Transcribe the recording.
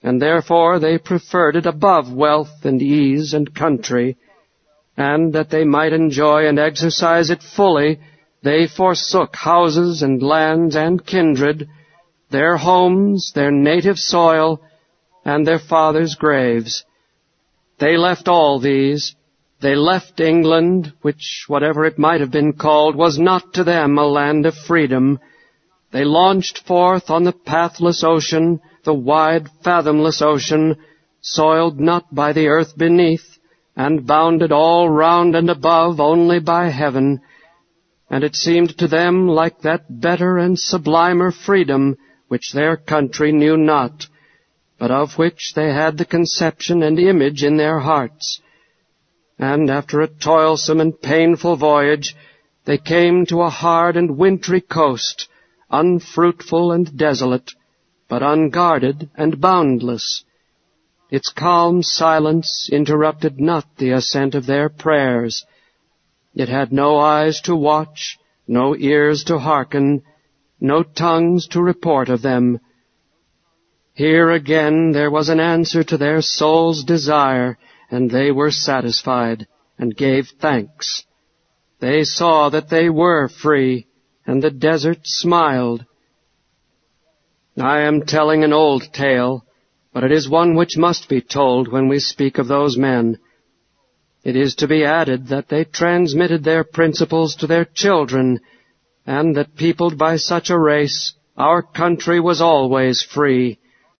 and therefore they preferred it above wealth and ease and country, and that they might enjoy and exercise it fully, they forsook houses and lands and kindred, their homes, their native soil, and their fathers' graves. They left all these. They left England, which, whatever it might have been called, was not to them a land of freedom. They launched forth on the pathless ocean, the wide, fathomless ocean, soiled not by the earth beneath, and bounded all round and above only by heaven. And it seemed to them like that better and sublimer freedom which their country knew not, but of which they had the conception and image in their hearts. And after a toilsome and painful voyage, they came to a hard and wintry coast, unfruitful and desolate, but unguarded and boundless. Its calm silence interrupted not the ascent of their prayers. It had no eyes to watch, no ears to hearken, no tongues to report of them. Here again there was an answer to their soul's desire, and they were satisfied, and gave thanks. They saw that they were free, and the desert smiled. I am telling an old tale, but it is one which must be told when we speak of those men. It is to be added that they transmitted their principles to their children, and that peopled by such a race, our country was always free,